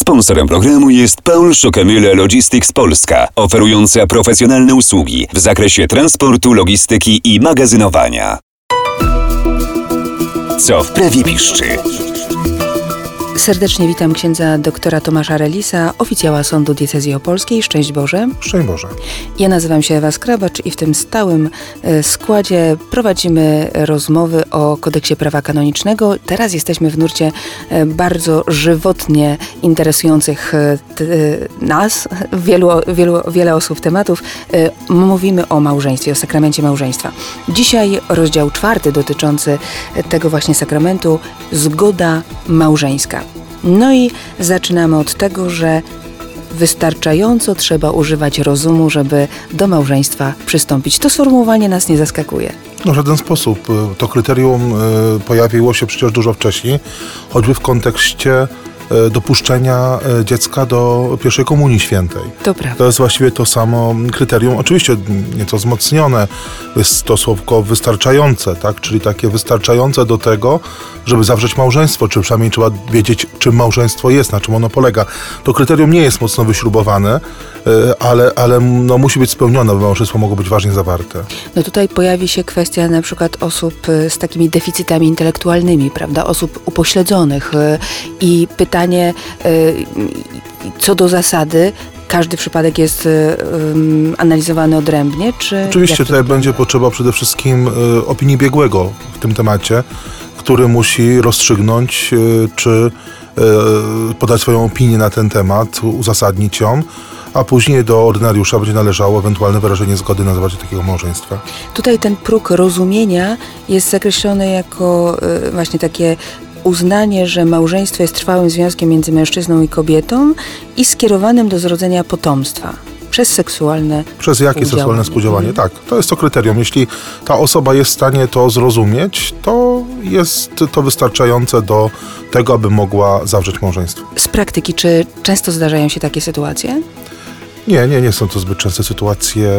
Sponsorem programu jest Paul Schockemühle Logistics Polska, oferująca profesjonalne usługi w zakresie transportu, logistyki i magazynowania. Co w prawie piszczy? Serdecznie witam księdza doktora Tomasza Relisa, oficjała Sądu Diecezji Opolskiej. Szczęść Boże. Szczęść Boże. Ja nazywam się Ewa Skrabacz i w tym stałym składzie prowadzimy rozmowy o kodeksie prawa kanonicznego. Teraz jesteśmy w nurcie bardzo żywotnie interesujących nas, wiele osób tematów. Mówimy o małżeństwie, o sakramencie małżeństwa. Dzisiaj rozdział 4 dotyczący tego właśnie sakramentu, zgoda małżeńska. No i zaczynamy od tego, że wystarczająco trzeba używać rozumu, żeby do małżeństwa przystąpić. To sformułowanie nas nie zaskakuje. No w żaden sposób. To kryterium pojawiło się przecież dużo wcześniej, choćby w kontekście dopuszczenia dziecka do pierwszej komunii świętej. To prawda. To jest właściwie to samo kryterium. Oczywiście nieco wzmocnione, jest to słówko wystarczające, tak? Czyli takie wystarczające do tego, żeby zawrzeć małżeństwo, czy przynajmniej trzeba wiedzieć, czym małżeństwo jest, na czym ono polega. To kryterium nie jest mocno wyśrubowane, ale musi być spełnione, by małżeństwo mogło być ważnie zawarte. No tutaj pojawi się kwestia na przykład osób z takimi deficytami intelektualnymi, prawda? Osób upośledzonych i pytanie co do zasady, każdy przypadek jest analizowany odrębnie, czy... Oczywiście tutaj będzie potrzeba przede wszystkim opinii biegłego w tym temacie, który musi rozstrzygnąć, czy podać swoją opinię na ten temat, uzasadnić ją, a później do ordynariusza będzie należało ewentualne wyrażenie zgody na zawarcie takiego małżeństwa. Tutaj ten próg rozumienia jest zakreślony jako właśnie takie uznanie, że małżeństwo jest trwałym związkiem między mężczyzną i kobietą i skierowanym do zrodzenia potomstwa. Przez seksualne Przez jakie seksualne współdziałanie? Tak, to jest to kryterium. Jeśli ta osoba jest w stanie to zrozumieć, to jest to wystarczające do tego, aby mogła zawrzeć małżeństwo. Z praktyki, czy często zdarzają się takie sytuacje? Nie są to zbyt częste sytuacje.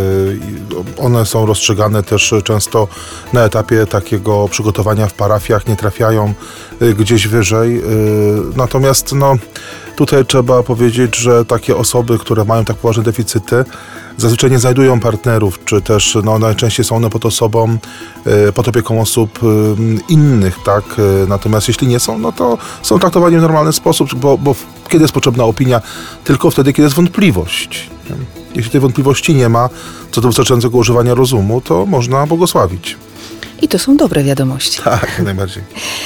One są rozstrzygane też często na etapie takiego przygotowania w parafiach, nie trafiają gdzieś wyżej. Natomiast tutaj trzeba powiedzieć, że takie osoby, które mają tak poważne deficyty, zazwyczaj nie znajdują partnerów, czy też najczęściej są one pod osobą, pod opieką osób innych, tak? Natomiast jeśli nie są, to są traktowani w normalny sposób, bo kiedy jest potrzebna opinia? Tylko wtedy, kiedy jest wątpliwość. Jeśli tej wątpliwości nie ma, co do wystarczającego używania rozumu, to można błogosławić. I to są dobre wiadomości. Tak, jak najbardziej.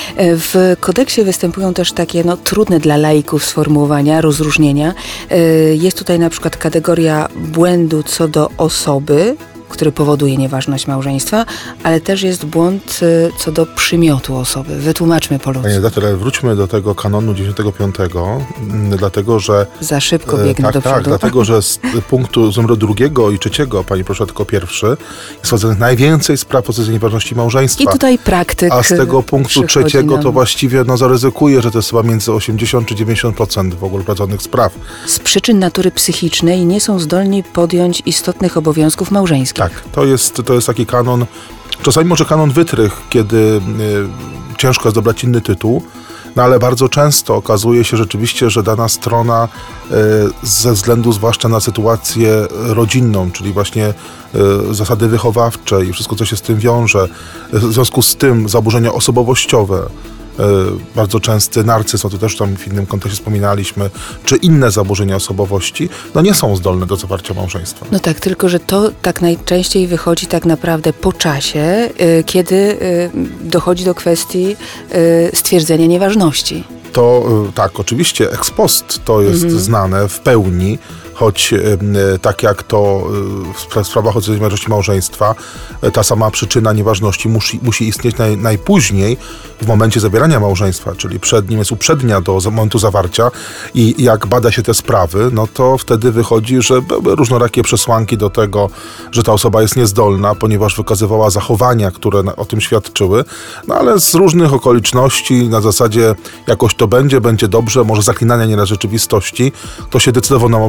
W kodeksie występują też takie trudne dla laików sformułowania, rozróżnienia. Jest tutaj na przykład kategoria błędu co do osoby, który powoduje nieważność małżeństwa, ale też jest błąd co do przymiotu osoby. Wytłumaczmy po ludzku. Panie redaktorze, wróćmy do tego kanonu 95, dlatego że... Za szybko biegnę do przodu. Tak, dlatego że z punktu z numeru 2 i 3, pani proszę, tylko pierwszy, jest wchodzonych najwięcej spraw o stwierdzenie nieważności małżeństwa. I tutaj praktyk a z tego punktu 3 to właściwie zaryzykuje, że to jest chyba między 80 czy 90% w ogóle prowadzonych spraw. Z przyczyn natury psychicznej nie są zdolni podjąć istotnych obowiązków małżeńskich. Tak, to jest taki kanon, czasami może kanon wytrych, kiedy ciężko jest dobrać inny tytuł, ale bardzo często okazuje się rzeczywiście, że dana strona ze względu zwłaszcza na sytuację rodzinną, czyli właśnie zasady wychowawcze i wszystko, co się z tym wiąże, w związku z tym zaburzenia osobowościowe, bardzo częsty narcyzm, o to też tam w innym kontekście wspominaliśmy, czy inne zaburzenia osobowości, nie są zdolne do zawarcia małżeństwa. No tak, tylko że to tak najczęściej wychodzi tak naprawdę po czasie, kiedy dochodzi do kwestii stwierdzenia nieważności. To tak, oczywiście ex post to jest znane w pełni, choć tak jak to w sprawach o nieważności małżeństwa, ta sama przyczyna nieważności musi istnieć najpóźniej w momencie zawierania małżeństwa, czyli przed nim jest uprzednia do momentu zawarcia i jak bada się te sprawy, to wtedy wychodzi, że były różnorakie przesłanki do tego, że ta osoba jest niezdolna, ponieważ wykazywała zachowania, które o tym świadczyły, ale z różnych okoliczności na zasadzie jakoś to będzie dobrze, może zaklinania nieraz rzeczywistości, to się decydował na małżeństwo z taką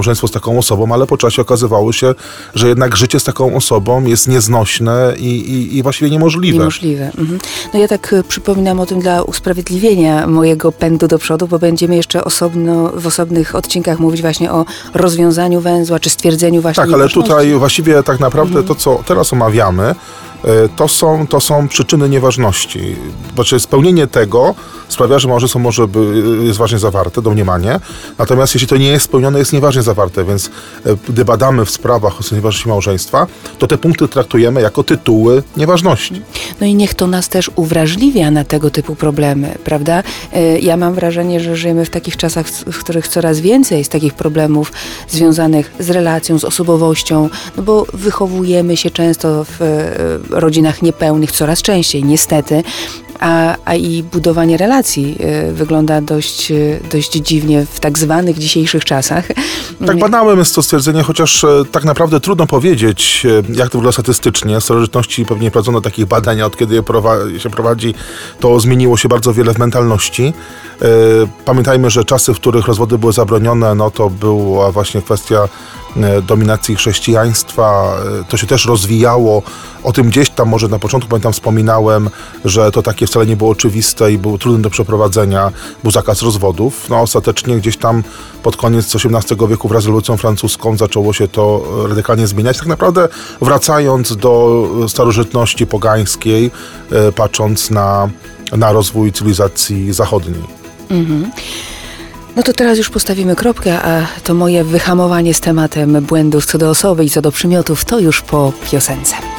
taką osobą, ale po czasie okazywało się, że jednak życie z taką osobą jest nieznośne i właściwie niemożliwe. Niemożliwe. Mhm. No ja tak przypominam o tym dla usprawiedliwienia mojego pędu do przodu, bo będziemy jeszcze w osobnych odcinkach mówić właśnie o rozwiązaniu węzła, czy stwierdzeniu właśnie Tak, ale nieważności. tutaj właściwie tak naprawdę to, co teraz omawiamy, to są przyczyny nieważności. Znaczy spełnienie tego sprawia, że małżeństwo jest ważnie zawarte, domniemanie, natomiast jeśli to nie jest spełnione, jest nieważnie zawarte, więc gdy badamy w sprawach o nieważności małżeństwa, to te punkty traktujemy jako tytuły nieważności. No i niech to nas też uwrażliwia na tego typu problemy, prawda? Ja mam wrażenie, że żyjemy w takich czasach, w których coraz więcej jest takich problemów związanych z relacją, z osobowością, no bo wychowujemy się często w rodzinach niepełnych, coraz częściej, niestety, a i budowanie relacji wygląda dość dziwnie w tak zwanych dzisiejszych czasach. Tak banałem jest to stwierdzenie, chociaż tak naprawdę trudno powiedzieć, jak to wygląda statystycznie. W starożytności pewnie prowadzono takich badań, a od kiedy się prowadzi, to zmieniło się bardzo wiele w mentalności. Pamiętajmy, że czasy, w których rozwody były zabronione, no to była właśnie kwestia dominacji chrześcijaństwa. To się też rozwijało. O tym gdzieś tam może na początku, pamiętam, wspominałem, że to takie wcale nie było oczywiste i było trudne do przeprowadzenia. Był zakaz rozwodów. No ostatecznie gdzieś tam pod koniec XVIII wieku wraz z rewolucją francuską zaczęło się to radykalnie zmieniać. Tak naprawdę wracając do starożytności pogańskiej, patrząc na rozwój cywilizacji zachodniej. Mhm. No to teraz już postawimy kropkę, a to moje wyhamowanie z tematem błędów co do osoby i co do przymiotów to już po piosence.